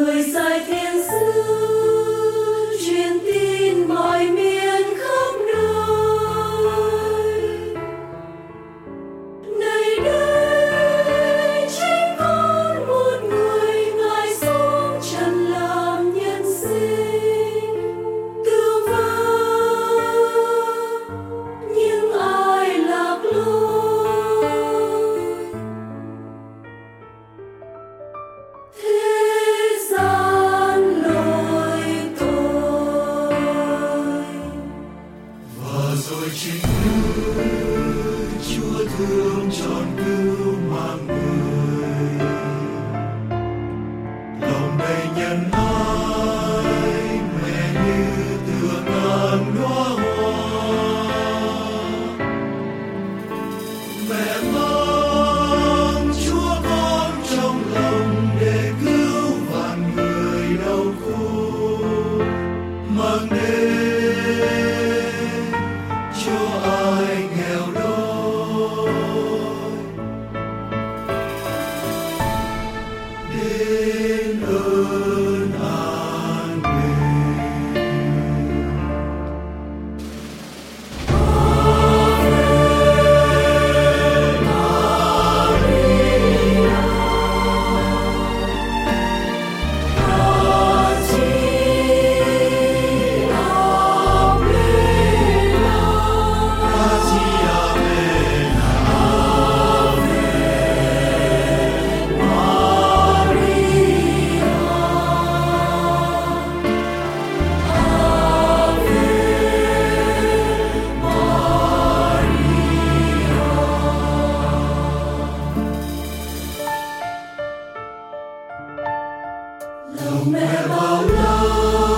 người sai thiên sứ truyền tin mọi miền khắp nơi. Này đây chính con một người ngài xuống trần làm nhân sinh, cứu vớt những ai lạc lối. Thế gian lỗi tội và rồi chính Chúa thương trọn cứu mạng người, lòng đầy nhân ái mẹ như tựa ngàn đóa hoa. Mẹ mang Chúa con trong lòng để cứu vạn người đau khổ, mang đến cho ai nghèo đói, đến ơn an bình. lòng mẹ bao la